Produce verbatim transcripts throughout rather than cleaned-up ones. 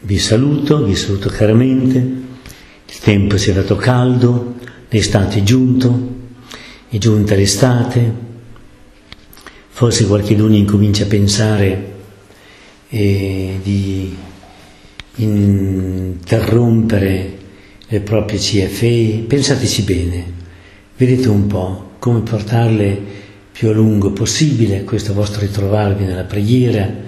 vi saluto, vi saluto caramente, il tempo si è dato caldo, l'estate è giunto, è giunta l'estate, forse qualcuno incomincia a pensare eh, di interrompere le proprie C F E. Pensateci bene, vedete un po' come portarle più a lungo possibile questo vostro ritrovarvi nella preghiera.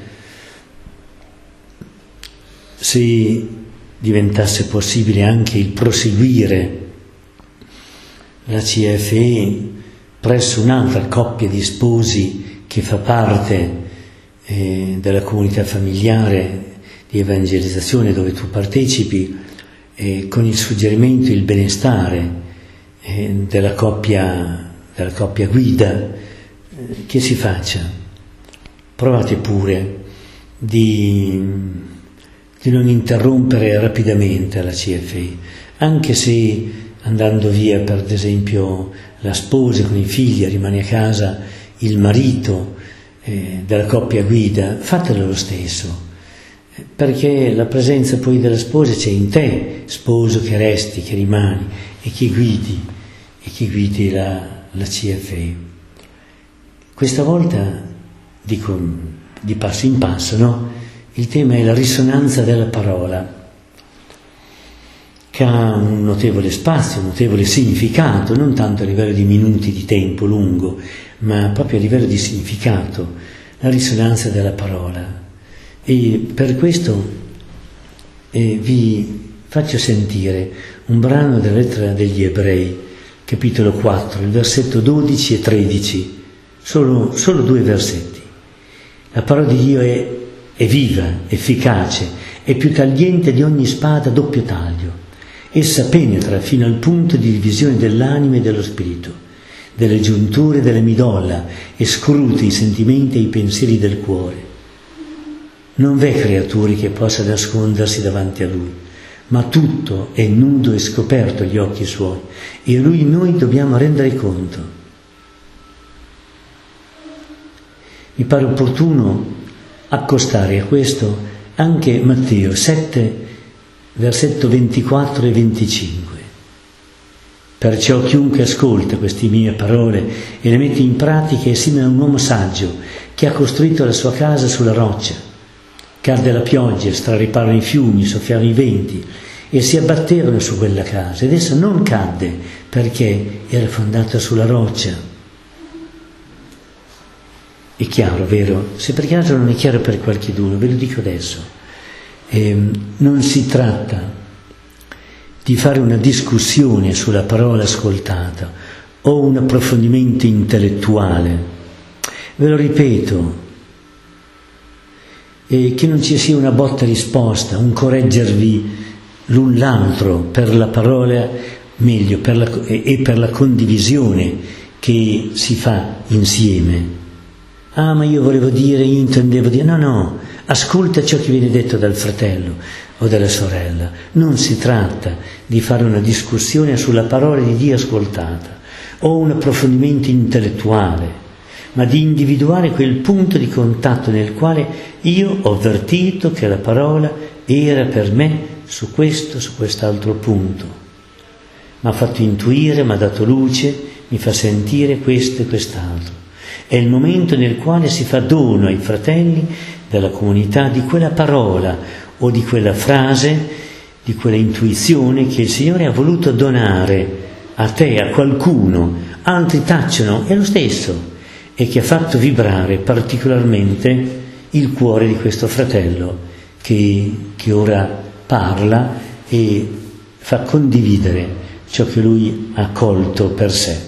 Se diventasse possibile anche il proseguire la C F E presso un'altra coppia di sposi che fa parte eh, della comunità familiare di evangelizzazione dove tu partecipi, eh, con il suggerimento, il benestare eh, della coppia, della coppia guida, eh, che si faccia. Provate pure di di non interrompere rapidamente la C F E, anche se andando via, per esempio, la sposa con i figli, rimane a casa il marito eh, della coppia guida, fatelo lo stesso, perché la presenza poi della sposa c'è in te, sposo che resti, che rimani e che guidi, e che guidi la, la C F E. Questa volta, dico di passo in passo, no? Il tema è la risonanza della parola, che ha un notevole spazio, un notevole significato, non tanto a livello di minuti di tempo lungo, ma proprio a livello di significato, la risonanza della parola. E per questo eh, vi faccio sentire un brano della lettera degli Ebrei, capitolo quattro, il versetto dodici e tredici, solo, solo due versetti. La parola di Dio è è viva, efficace, è più tagliente di ogni spada a doppio taglio. Essa penetra fino al punto di divisione dell'anima e dello spirito, delle giunture e della midolla, e scruta i sentimenti e i pensieri del cuore. Non v'è creatura che possa nascondersi davanti a Lui, ma tutto è nudo e scoperto agli occhi Suoi, e a Lui noi dobbiamo rendere conto. Mi pare opportuno accostare a questo anche Matteo sette, versetto ventiquattro e venticinque. Perciò chiunque ascolta queste mie parole e le mette in pratica è simile a un uomo saggio che ha costruito la sua casa sulla roccia. Cadde la pioggia, strariparono i fiumi, soffiarono i venti e si abbatterono su quella casa, ed essa non cadde perché era fondata sulla roccia. È chiaro, vero? Se per caso non è chiaro per qualcuno, ve lo dico adesso. Eh, non si tratta di fare una discussione sulla parola ascoltata o un approfondimento intellettuale. Ve lo ripeto, eh, che non ci sia una botta risposta, un correggervi l'un l'altro per la parola, meglio, per la, e per la condivisione che si fa insieme. Ah, ma io volevo dire, io intendevo dire, no, no, ascolta ciò che viene detto dal fratello o dalla sorella. Non si tratta di fare una discussione sulla parola di Dio ascoltata o un approfondimento intellettuale, ma di individuare quel punto di contatto nel quale io ho avvertito che la parola era per me su questo, su quest'altro punto. Mi ha fatto intuire, mi ha dato luce, mi fa sentire questo e quest'altro. È il momento nel quale si fa dono ai fratelli della comunità di quella parola o di quella frase, di quella intuizione che il Signore ha voluto donare a te, a qualcuno. Altri tacciono, è lo stesso, e che ha fatto vibrare particolarmente il cuore di questo fratello che, che ora parla e fa condividere ciò che lui ha colto per sé.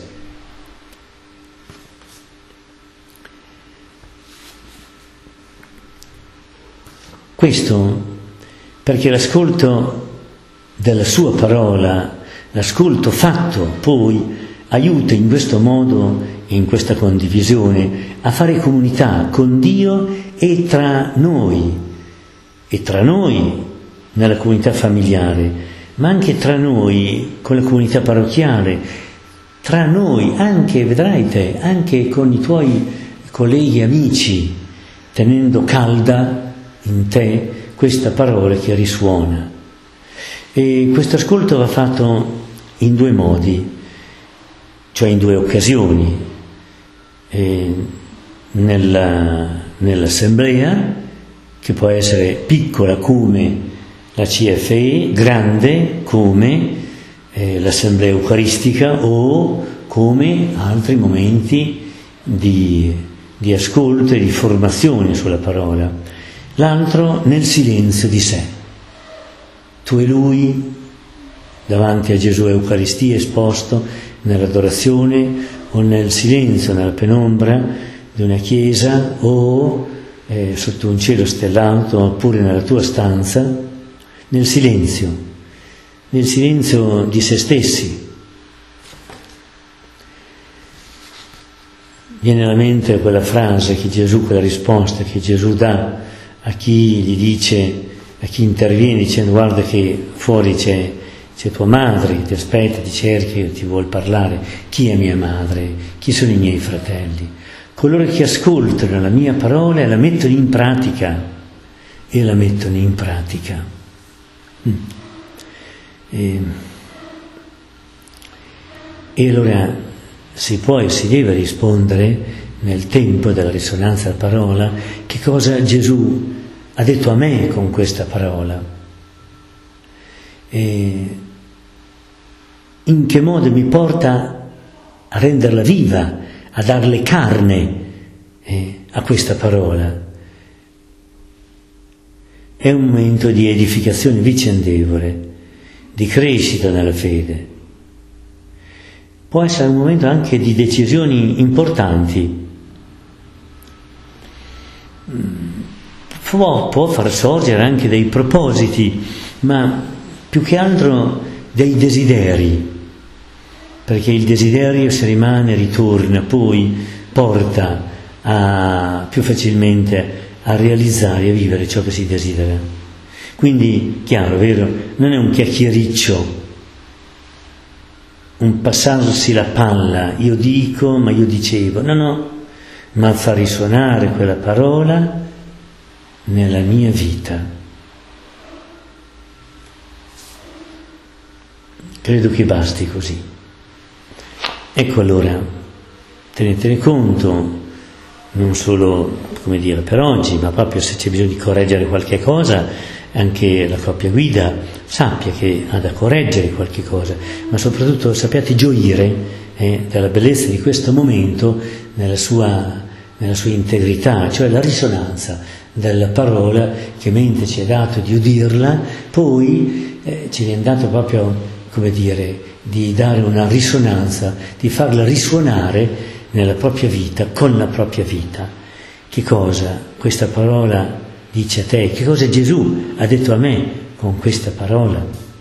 Questo perché l'ascolto della sua parola, l'ascolto fatto poi, aiuta in questo modo, in questa condivisione, a fare comunità con Dio e tra noi, e tra noi nella comunità familiare, ma anche tra noi con la comunità parrocchiale, tra noi anche, vedrai te, anche con i tuoi colleghi e amici, tenendo calda in te questa parola che risuona. E questo ascolto va fatto in due modi, cioè in due occasioni, e nella, nell'assemblea, che può essere piccola come la C F E, grande come eh, l'assemblea eucaristica o come altri momenti di, di ascolto e di formazione sulla parola. L'altro nel silenzio di sé. Tu e lui davanti a Gesù Eucaristia esposto nell'adorazione o nel silenzio, nella penombra di una chiesa o eh, sotto un cielo stellato oppure nella tua stanza, nel silenzio, nel silenzio di se stessi. Viene alla mente quella frase che Gesù, quella risposta che Gesù dà a chi gli dice, a chi interviene dicendo guarda che fuori c'è, c'è tua madre che ti aspetta, ti cerca, ti vuol parlare. Chi è mia madre? Chi sono i miei fratelli? Coloro che ascoltano la mia parola e la mettono in pratica, e la mettono in pratica. Mm. E, e allora si può e si deve rispondere nel tempo della risonanza della parola che cosa Gesù ha detto a me con questa parola. E in che modo mi porta a renderla viva, a darle carne eh, a questa parola. È un momento di edificazione vicendevole, di crescita nella fede. Può essere un momento anche di decisioni importanti. Può, può far sorgere anche dei propositi, ma più che altro dei desideri, perché il desiderio, se rimane, ritorna, poi porta a, più facilmente a realizzare e a vivere ciò che si desidera. Quindi, chiaro, vero, non è un chiacchiericcio, un passarsi la palla, io dico, ma io dicevo, no, no, ma fa risuonare quella parola nella mia vita. Credo che basti così. Ecco allora, tenetene conto, non solo, come dire, per oggi, ma proprio se c'è bisogno di correggere qualche cosa, anche la coppia guida sappia che ha da correggere qualche cosa, ma soprattutto sappiate gioire eh, della bellezza di questo momento nella sua, nella sua integrità, cioè la risonanza della parola che mentre ci è dato di udirla, poi eh, ci viene dato proprio, come dire, di dare una risonanza, di farla risuonare nella propria vita, con la propria vita. Che cosa questa parola dice a te? Che cosa Gesù ha detto a me con questa parola?